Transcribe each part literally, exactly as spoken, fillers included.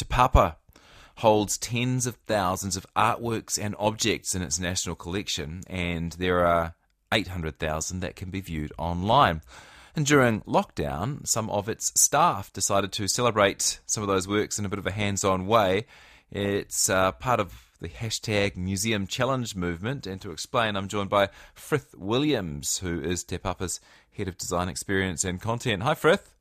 Te Papa holds tens of thousands of artworks and objects in its national collection, and there are eight hundred thousand that can be viewed online. And during lockdown, some of its staff decided to celebrate some of those works in a bit of a hands-on way. It's uh, part of the hashtag Museum Challenge movement, and to explain, I'm joined by Frith Williams, who is Te Papa's Head of Design Experience and Content. Hi, Frith.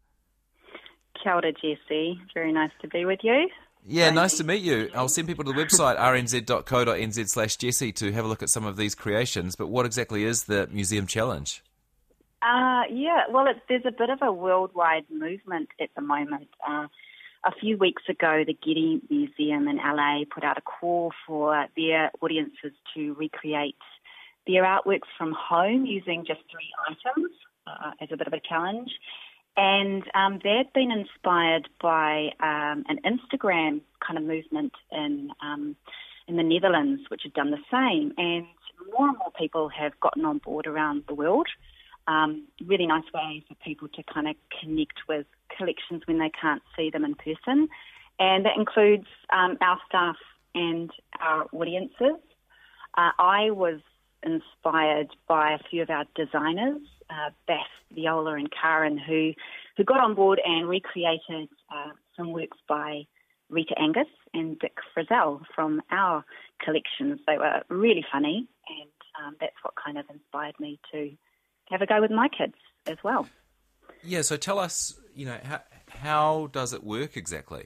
Kia ora, Jesse. Very nice to be with you. Yeah, Thank nice you. to meet you. I'll send people to the website r n z dot co dot n z slash Jesse to have a look at some of these creations. But what exactly is the Museum Challenge? Uh, yeah, well, it, there's a bit of a worldwide movement at the moment. Uh, a few weeks ago, the Getty Museum in L A put out a call for their audiences to recreate their artworks from home using just three items uh, as a bit of a challenge. And um, they'd been inspired by um, an Instagram kind of movement in um, in the Netherlands, which had done the same. And more and more people have gotten on board around the world. Um, really nice way for people to kind of connect with collections when they can't see them in person. And that includes um, our staff and our audiences. Uh, I was inspired by a few of our designers, uh, Beth, Viola and Karen, who, who got on board and recreated uh, some works by Rita Angus and Dick Frizzell from our collections. They were really funny, and um, that's what kind of inspired me to have a go with my kids as well. Yeah, so tell us, you know, how, how does it work exactly?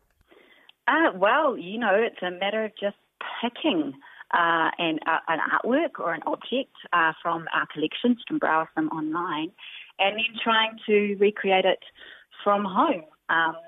Uh, well, you know, it's a matter of just picking uh, an, uh, an artwork or an object uh, from our collections. You can browse them online, and then trying to recreate it from home. Um,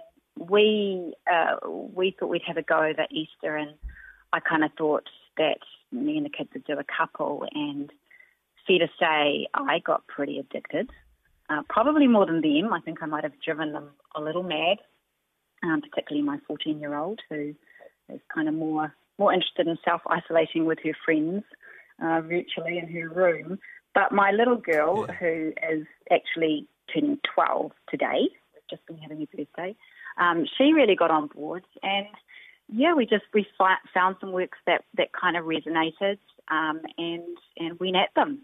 we uh, we thought we'd have a go over Easter, and I kind of thought that me and the kids would do a couple, and fair to say, I got pretty addicted, uh, probably more than them. I think I might have driven them a little mad, um, particularly my fourteen-year-old, who is kind of more more interested in self-isolating with her friends uh, virtually in her room. But my little girl, yeah. who is actually turning twelve today, just been having her birthday, um, she really got on board. And, yeah, we just we fi- found some works that, that kind of resonated um, and, and went at them.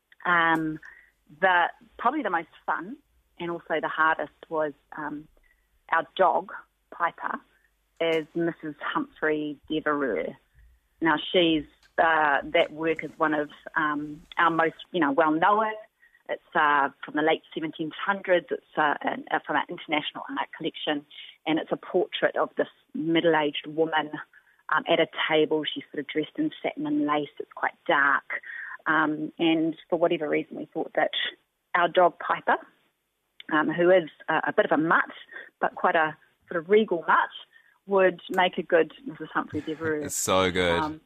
Um, the probably the most fun and also the hardest was um, our dog, Piper, is Missus Humphrey Devereux. Now, she's uh, that work is one of um, our most, you know, well-known. It's uh, from the late seventeen hundreds. It's uh, an, uh, from our International Art Collection, and it's a portrait of this middle-aged woman um, at a table. She's sort of dressed in satin and lace. It's quite dark. Um, and for whatever reason, we thought that our dog Piper, um, who is a, a bit of a mutt, but quite a sort of regal mutt, would make a good Missus Humphrey Devereux. It's so good. Um,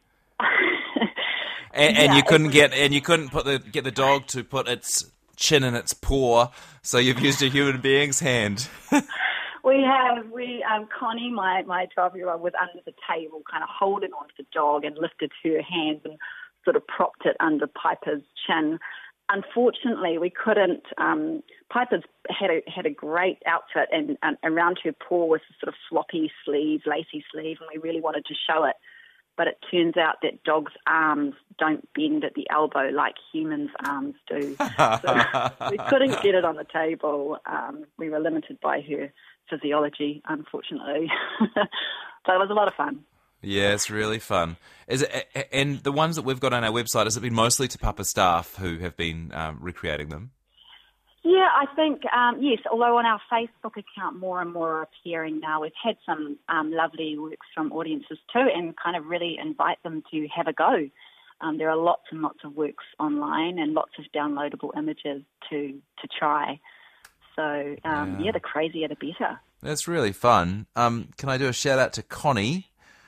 and, and yeah, you couldn't get and you couldn't put the get the dog to put its chin in its paw, so you've used a human being's hand. We have, we, um, Connie, my, my twelve-year-old, was under the table kind of holding on to the dog and lifted her hands and sort of propped it under Piper's chin. Unfortunately, we couldn't. Um, Piper's had a had a great outfit, and, and around her paw was a sort of floppy sleeve, lacy sleeve, and we really wanted to show it. But it turns out that dogs' arms don't bend at the elbow like humans' arms do. So we couldn't get it on the table. Um, we were limited by her physiology, unfortunately. So it was a lot of fun. Yeah, it's really fun. Is it, and the ones that we've got on our website, has it been mostly Te Papa staff who have been um, recreating them? Yeah, I think, um, yes, although on our Facebook account more and more are appearing now. We've had some um, lovely works from audiences too, and kind of really invite them to have a go. Um, there are lots and lots of works online and lots of downloadable images to, to try. So, um, yeah. yeah, the crazier the better. That's really fun. Um, can I do a shout out to Connie,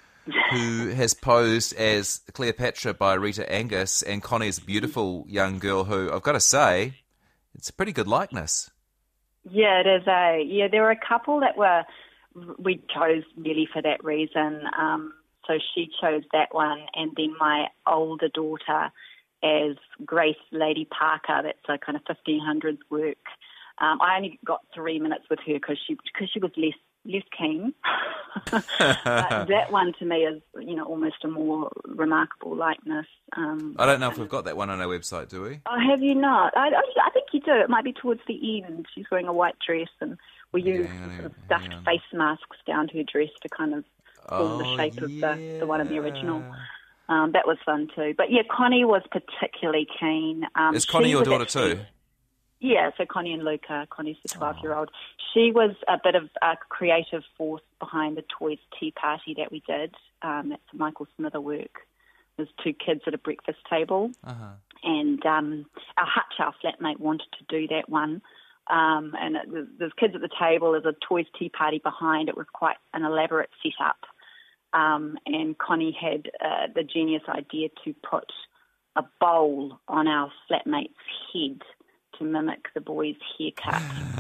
who has posed as Cleopatra by Rita Angus, and Connie is a beautiful young girl who, I've got to say, it's a pretty good likeness. Yeah, it is a, yeah, there were a couple that were, we chose really for that reason. Um, so she chose that one, and then my older daughter as Grace Lady Parker, that's a kind of fifteen hundreds work. Um, I only got three minutes with her because she, cause she was less less keen. But that one to me is, you know, almost a more remarkable likeness. Um, I don't know if we've got that one on our website, do we? Oh, have you not? I, I, I think you do. It might be towards the end. She's wearing a white dress, and we use Yeah, sort of stuffed face masks down her dress to kind of form Oh, the shape of yeah. the, the one in the original. Um, that was fun too. But yeah, Connie was particularly keen. Um, Is Connie she your was daughter actually- too? Yeah, so Connie and Luca. Connie's the twelve-year-old. She was a bit of a creative force behind the Toys Tea Party that we did. Um, that's a Michael Smither work. There's two kids at a breakfast table. Uh-huh. And um, our Hutch, our flatmate, wanted to do that one. Um, and it, there's, there's kids at the table. There's a Toys Tea Party behind. It was quite an elaborate setup. Um, and Connie had uh, the genius idea to put a bowl on our flatmate's head to mimic the boy's haircut.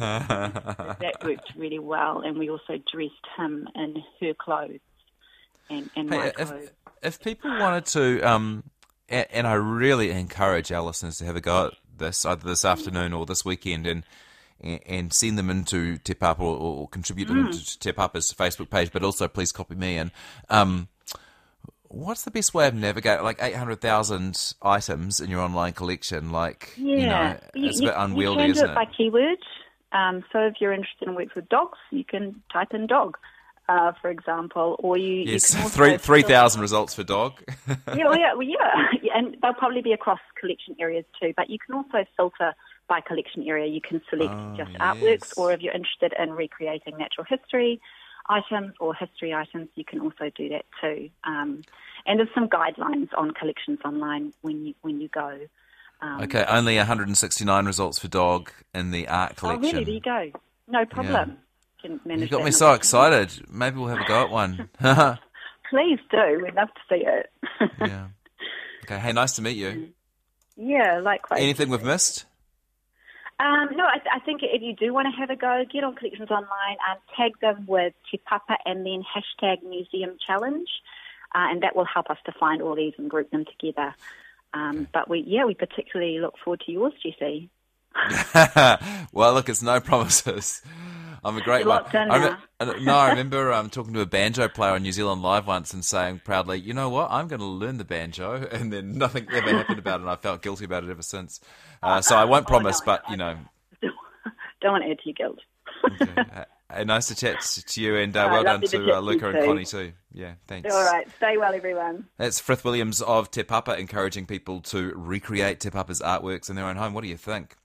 That worked really well, and we also dressed him in her clothes and, and my Hey, clothes. if, if people wanted to, um, and, and I really encourage our listeners to have a go at this, either this afternoon or this weekend, and and, and send them into Te Papa or, or contribute them Mm. to Te Papa's Facebook page, but also please copy me in. Um, what's the best way of navigating, like eight hundred thousand items in your online collection? Like, Yeah, you know, it's a bit unwieldy, you can isn't do it by keyword. Um, so if you're interested in works with dogs, you can type in dog, uh, for example, or you. Yes, you can also three three filter- thousand results for dog. Yeah, well, yeah, well, yeah, Yeah, and they'll probably be across collection areas too. But you can also filter by collection area. You can select Oh, just yes. artworks, or if you're interested in recreating natural history items or history items, you can also do that too. Um, and there's some guidelines on collections online when you when you go. Um, Okay, only one hundred sixty-nine results for dog in the art Oh, collection. really? There you go. No problem. Can manage You got that me in so a- excited. Maybe we'll have a go at one. Yeah. Please do. We'd love to see it. Okay. Hey, nice to meet you. Yeah, likewise. Anything we've missed? Um, no, I, th- I think if you do want to have a go, get on Collections Online and tag them with Te Papa and then hashtag Museum Challenge, uh, and that will help us to find all these and group them together. Um, but we, yeah, we particularly look forward to yours, Jessie. Well, look, it's no promises. I'm a great You're one. locked in I now. rem- no, I remember um, talking to a banjo player on New Zealand Live once and saying proudly, you know what, I'm going to learn the banjo, and then nothing ever happened about it, and I felt guilty about it ever since. Uh, so I won't Oh, promise, no, but, I- you know. Don't want to add to your guilt. Okay. Uh, nice to chat to you, and uh, All right, well done lovely to to chat uh, to you Luca and too. Connie too. Yeah, thanks. All right. Stay well, everyone. That's Frith Williams of Te Papa encouraging people to recreate Te Papa's artworks in their own home. What do you think?